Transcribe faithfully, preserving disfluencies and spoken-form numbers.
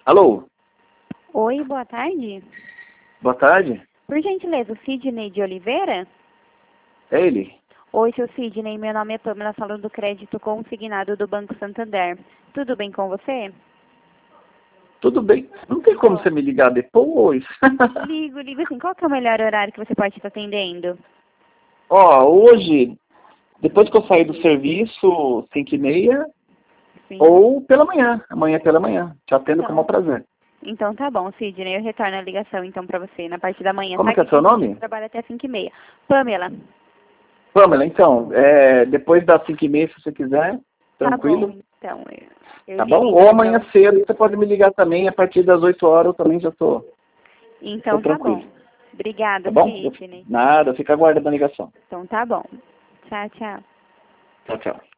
Alô? Oi, boa tarde. Boa tarde. Por gentileza, o Sidney de Oliveira? É ele? Oi, seu Sidney, meu nome é Pamela, falando do crédito consignado do Banco Santander. Tudo bem com você? Tudo bem. Não tem como Bom. você me ligar depois? Ligo, ligo sim. Qual que é o melhor horário que você pode estar atendendo? Ó, hoje, depois que eu sair do serviço, cinco e meia, Sim. ou pela manhã. Amanhã pela manhã. Te atendo com o maior Então, prazer. então tá bom, Sidney. Eu retorno a ligação então pra você na parte da manhã. Como Tá que é aqui o seu que a gente nome? trabalha até cinco e meia. Pamela. Pamela, então, é, depois das cinco e meia, se você quiser, Tá tranquilo. bom, então. Eu, eu Tá ligo bom? Ou então pra amanhã você. cedo, você pode me ligar também, a partir das oito horas eu também já tô, tô Então tá tranquilo. bom. Tá Obrigada, bom? Eu- Sidney. nada, fica aguardando a ligação. Então tá bom. Tchau, tchau. Tchau, tchau.